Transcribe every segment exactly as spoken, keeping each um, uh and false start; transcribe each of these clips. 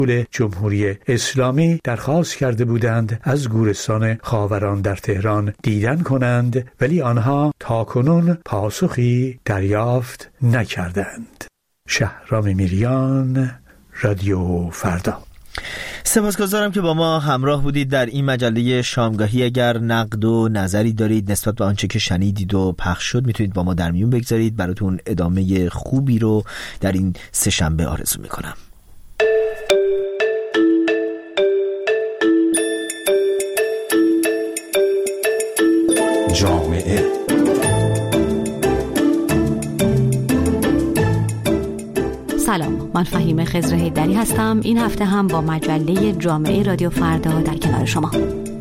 جمهوری اسلامی درخواست کرده بودند از گورستان خاوران در تهران دیدن کنند، ولی آنها تاکنون پاسخی دریافت نکردند. شهرام میریان، رادیو فردا. سپاسگزارم که با ما همراه بودید در این مجله شامگاهی. اگر نقد و نظری دارید نسبت به آنچه که شنیدید و پخش شد میتونید با ما در میون بگذارید. براتون ادامه خوبی رو در این سه شنبه آرزو میکنم. جامعه سلام، من فهیمه خضرهیدری هستم. این هفته هم با مجله جامعه رادیو فردا در کنار شما.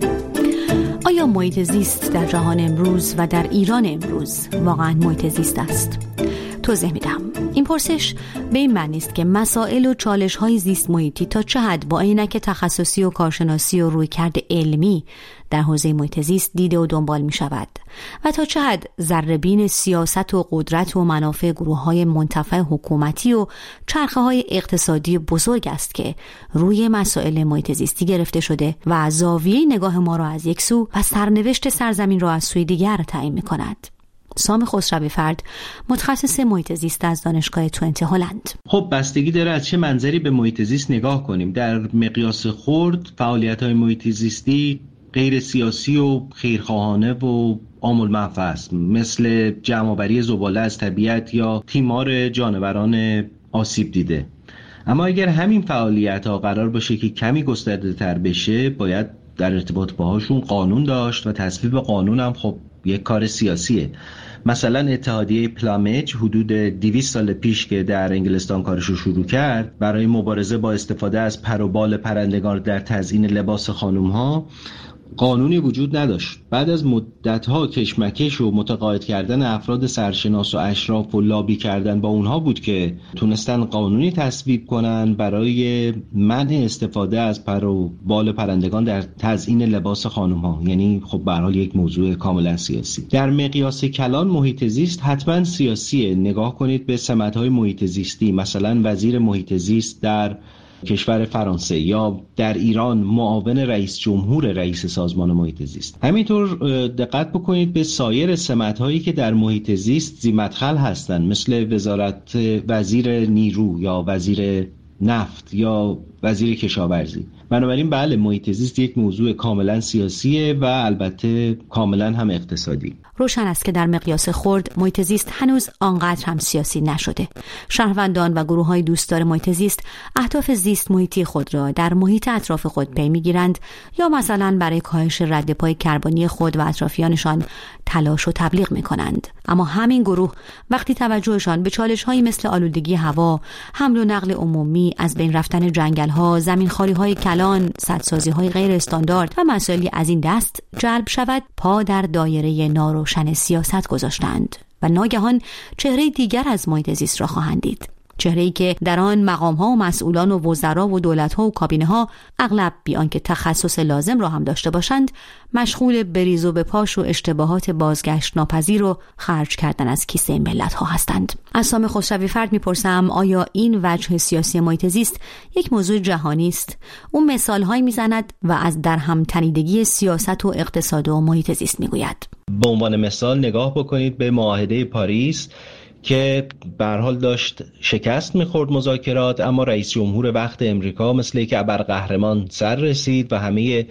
آیا محیط زیست در جهان امروز و در ایران امروز واقعا محیط زیست است؟ توضیح میدم. این پرسش به این معنی است که مسائل و چالش‌های زیست محیطی تا چه حد با عینک تخصصی و کارشناسی و رویکرد علمی در حوزه محیط زیست دیده و دنبال می شود و تا چه حد ذره‌بین سیاست و قدرت و منافع گروه‌های منتفع حکومتی و چرخه‌های اقتصادی بزرگ است که روی مسائل محیط زیستی گرفته شده و زاویه نگاه ما را از یک سو و سرنوشت سرزمین را از سوی دیگر تعیین می کند. سام خسروی فرد، متخصص محیط زیست از دانشگاه تونتی هلند. خب بستگی داره از چه منظری به محیط زیست نگاه کنیم. در مقیاس خرد فعالیت‌های محیط زیستی غیر سیاسی و خیرخواهانه و عام المنفعه است، مثل جمع‌آوری زباله از طبیعت یا تیمار جانوران آسیب دیده. اما اگر همین فعالیت‌ها قرار باشه که کمی گسترده‌تر بشه، باید در ارتباط باهاشون قانون داشت و تصویب قانون هم خب یک کار سیاسیه. مثلا اتحادیه پلامج حدود دویست سال پیش که در انگلستان کارشو شروع کرد برای مبارزه با استفاده از پر و بال پرندگان در تزیین لباس خانم‌ها قانونی وجود نداشت. بعد از مدت‌ها کشمکش و متقاعد کردن افراد سرشناس و اشراف و لابی کردن با اونها بود که تونستن قانونی تصویب کنن برای منع استفاده از پر و بال پرندگان در تزیین لباس خانم‌ها. یعنی خب به هر حال یک موضوع کاملا سیاسی. در مقیاس کلان محیط زیست حتما سیاسیه. نگاه کنید به سمت‌های محیط زیستی، مثلا وزیر محیط زیست در کشور فرانسه یا در ایران معاون رئیس جمهور رئیس سازمان محیط زیست. همینطور دقت بکنید به سایر سمت‌هایی که در محیط زیست ذی‌مدخل هستند، مثل وزارت وزیر نیرو یا وزیر نفت یا وزیر کشاورزی. بنابراین بله، محیط زیست یک موضوع کاملا سیاسیه و البته کاملا هم اقتصادی. روشن است که در مقیاس خرد محیط زیست هنوز آنقدر هم سیاسی نشده. شهروندان و گروه‌های دوستدار محیط زیست اهداف زیست محیطی خود را در محیط اطراف خود پی می‌گیرند یا مثلا برای کاهش رد پای کربنی خود و اطرافیانشان تلاش و تبلیغ می‌کنند. اما همین گروه وقتی توجهشان به چالش‌هایی مثل آلودگی هوا، حمل و نقل عمومی، از بین رفتن جنگل‌ها، زمین‌خواری‌های کلان، سدسازی‌های غیر استاندارد و مسائلی از این دست جلب شود، پا در دایره ناروشن سیاست گذاشتند و ناگهان چهره دیگر از محیط زیست را خواهند دید. چهره‌ای که در آن مقام‌ها و مسئولان و وزرا و دولت‌ها و کابینه‌ها اغلب بی آنکه تخصص لازم را هم داشته باشند، مشغول بریز و بپاش و اشتباهات بازگشت ناپذیر و خرج کردن از کیسه ملت‌ها هستند. از سام خسروی فرد می‌پرسم آیا این وجه سیاسی محیط زیست یک موضوع جهانی است؟ او مثال‌هایی می‌زند و از درهم تنیدگی سیاست و اقتصاد و محیط زیست می‌گوید. به عنوان مثال نگاه بکنید به معاهده پاریس که به هر حال داشت شکست می‌خورد مذاکرات، اما رئیس جمهور وقت امریکا مثل که ابرقهرمان سر رسید و همه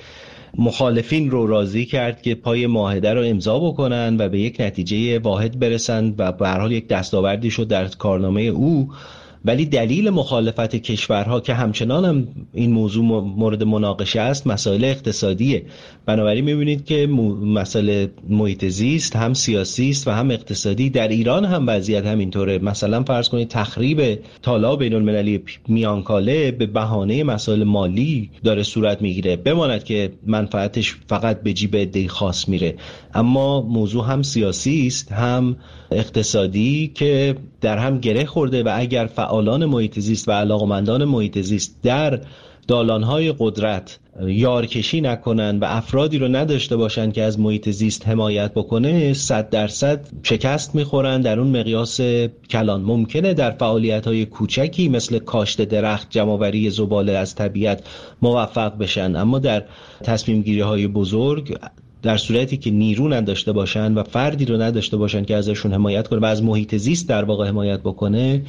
مخالفین رو راضی کرد که پای معاهده رو امضا بکنن و به یک نتیجه واحد برسن و به هر حال یک دستاوردی شد در کارنامه او. ولی دلیل مخالفت کشورها که همچنان هم این موضوع مورد مناقشه است مسائل اقتصادیه. بنابراین می‌بینید که مسئله محیط زیست هم سیاسی است و هم اقتصادی. در ایران هم وضعیت همینطوره. مثلا فرض کنید تخریب تالاب بین‌المللی میانکاله به بهانه مسائل مالی داره صورت میگیره، بماند که منفعتش فقط به جیب عده خاص میره، اما موضوع هم سیاسی است هم اقتصادی که در هم گره خورده و اگر فعالان محیط زیست و علاقمندان محیط زیست در دالان‌های قدرت یارکشی نکنن و افرادی رو نداشته باشن که از محیط زیست حمایت بکنه، صد درصد شکست میخورن در اون مقیاس کلان. ممکنه در فعالیت‌های کوچکی مثل کاشت درخت، جمع‌آوری زباله از طبیعت موفق بشن، اما در تصمیم گیری‌های بزرگ در صورتی که نیرو نداشته باشن و فردی رو نداشته باشن که ازشون حمایت کنه و از محیط زیست در واقع حمایت بکنه،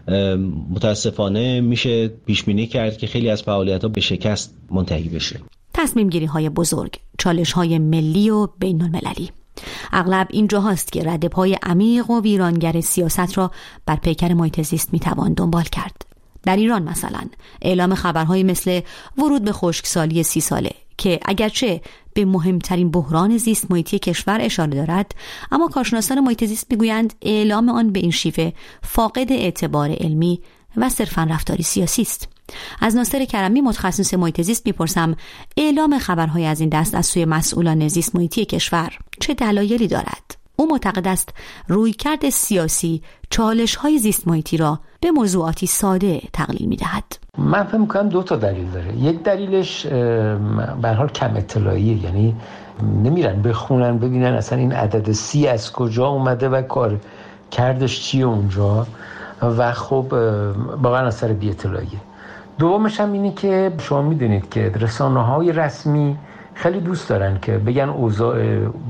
متاسفانه میشه پیش بینی کرد که خیلی از فعالیت‌ها به شکست منتهی بشه. تصمیم گیری های بزرگ، چالش های ملی و بین المللی. اغلب این جاهاست که رد پای عمیق و ویرانگر سیاست را بر پیکر محیط زیست میتوان دنبال کرد. در ایران مثلا اعلام خبرهای مثل ورود به خشکسالی سی ساله که اگرچه به مهمترین بحران زیست محیطی کشور اشاره دارد، اما کارشناسان محیط زیست میگویند اعلام آن به این شیوه فاقد اعتبار علمی و صرفاً رفتاری سیاسی است. از ناصر کرمی متخصص محیط زیست میپرسم اعلام خبرهای از این دست از سوی مسئولان زیست محیطی کشور چه دلایلی دارد؟ او معتقد است رویکرد سیاسی چالش‌های زیست محیطی را به موضوعاتی ساده تقلیل می‌دهد. من فکر می‌کنم دو تا دلیل داره. یک دلیلش به هر حال کم اطلاعیه، یعنی نمیرن بخونن ببینن اصلا این عدد سی از کجا اومده و کار کردش چیه اونجا و خب واقعا اثر بی اطلاعیه. دومش هم اینه که شما میدونید که رسانه‌های رسمی خیلی دوست دارن که بگن اوضاع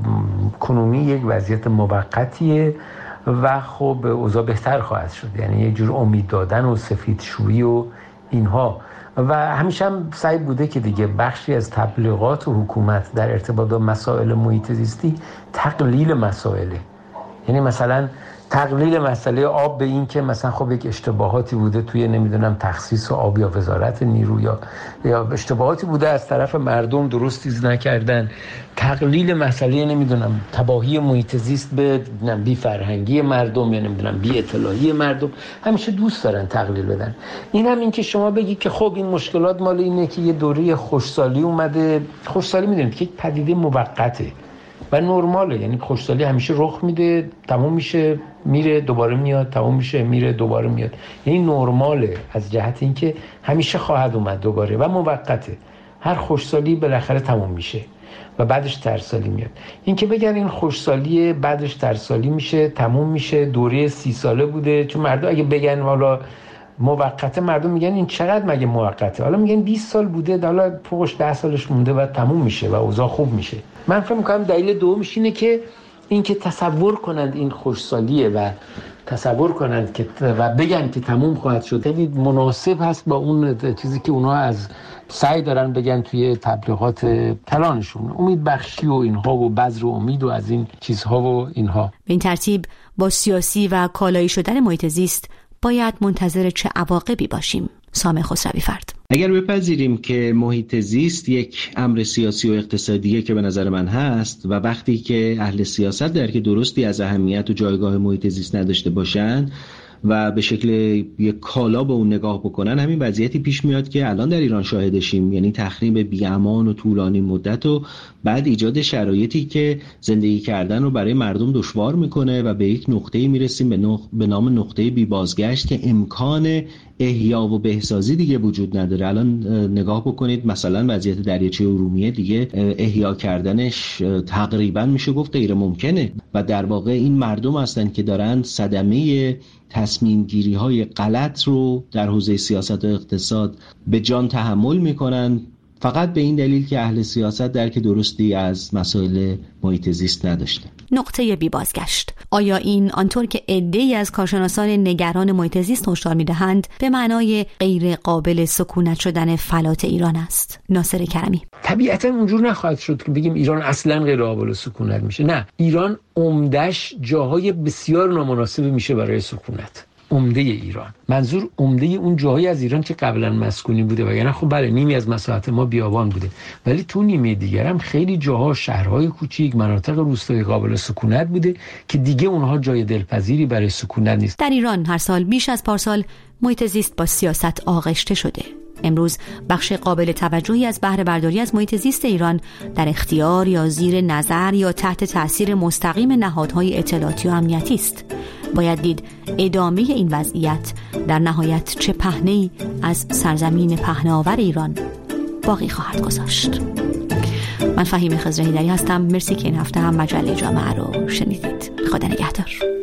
کنونی یک وضعیت موقتیه و خب اوضاع بهتر خواهد شد، یعنی یه جور امید دادن و سفیدشویی و اینها. و همیشه هم سعی بوده که دیگه بخشی از تبلیغات و حکومت در ارتباط با مسائل محیط زیستی تقلیل مسائله، یعنی مثلا تقلیل مسئله آب به این که مثلا خب یک اشتباهاتی بوده توی نمیدونم تخصیص آب یا وزارت نیرو یا یا اشتباهاتی بوده از طرف مردم درست چیز نکردن، تقلیل مسئله نمیدونم تباهی محیط زیست به بی فرهنگی مردم یا نمیدونم بی اطلاعی مردم. همیشه دوست دارن تقلیل بدن. این هم این که شما بگید که خب این مشکلات مال اینه که یه دوره خوشسالی اومده. خوشسالی میدونید که یک پدیده موقته و نرماله، یعنی خوشسالی همیشه رخ میده، تموم میشه میره دوباره میاد، تموم میشه میره دوباره میاد، یعنی نرماله از جهت اینکه همیشه خواهد اومد دوباره و موقته. هر خوشسالی بالاخره تموم میشه و بعدش ترسالی میاد. این که بگن این خوشسالی بعدش ترسالی میشه تموم میشه دوره سی ساله بوده، چون مردم اگه بگن حالا موقته، مردم میگن این چقدر مگه موقته، حالا میگن بیست سال بوده، حالا فوقش ده سالش مونده و تموم میشه و اوضاع خوب میشه. من فکر می‌کنم دلیل دومش اینه که اینکه تصور کنند این خوشسالیه و تصور کنند که و بگن که تموم خواهد شد، خیلی مناسب هست با اون چیزی که اونا از سعی دارن بگن توی تبلیغات کلانشون، امید بخشی و اینها و بذر و امید و از این چیزها و اینها. به این ترتیب با سیاسی و کالایی شدن محیط زیست باید منتظر چه عواقبی باشیم؟ سامح خسروی فرد. اگر بپذیریم که محیط زیست یک امر سیاسی و اقتصادیه که به نظر من هست و وقتی که اهل سیاست درک درستی از اهمیت و جایگاه محیط زیست نداشته باشند و به شکل یک کالا به اون نگاه بکنن، همین وضعیتی پیش میاد که الان در ایران شاهدشیم، یعنی تخریب بی‌امان و طولانی مدت و بعد ایجاد شرایطی که زندگی کردن رو برای مردم دشوار میکنه و به یک نقطه‌ای میرسیم به, نق... به نام نقطه بی بازگشت که امکان احیا و بهسازی دیگه وجود نداره. الان نگاه بکنید مثلا وضعیت دریاچه ارومیه دیگه احیا کردنش تقریبا میشه گفت غیر ممکنه و در واقع این مردم هستن که دارن صدمه تصمیم گیری های غلط رو در حوزه سیاست و اقتصاد به جان تحمل میکنن، فقط به این دلیل که اهل سیاست درک درستی از مسائل محیط زیست نداشته. نقطه بی بازگشت. آیا این آنطور که عده‌ای از کارشناسان نگران محیط زیست هشدار می‌دهند به معنای غیر قابل سکونت شدن فلات ایران است؟ ناصر کرمی. طبیعتاً اونجور نخواهد شد که بگیم ایران اصلاً غیر قابل سکونت میشه. نه، ایران عمدش جاهای بسیار نامناسبی میشه برای سکونت. عمده ایران، منظور عمده اون جاهایی از ایران که قبلا مسکونی بوده، وگرنه خب بله نیمی از مساحت ما بیابان بوده، ولی تو نیمه دیگر هم خیلی جاها شهرهای کوچیک، مناطق روستایی قابل سکونت بوده که دیگه اونها جای دلپذیری برای سکونت نیست. در ایران هر سال بیش از پارسال محیط زیست با سیاست آغشته شده. امروز بخش قابل توجهی از بهره برداری از محیط زیست ایران در اختیار یا زیر نظر یا تحت تأثیر مستقیم نهادهای اطلاعاتی و امنیتی است. باید دید ادامه این وضعیت در نهایت چه پهنه‌ای از سرزمین پهناور ایران باقی خواهد گذاشت. من فهیمه خضرهیدری هستم. مرسی که این هفته هم مجله جامعه رو شنیدید. خدا نگهدار.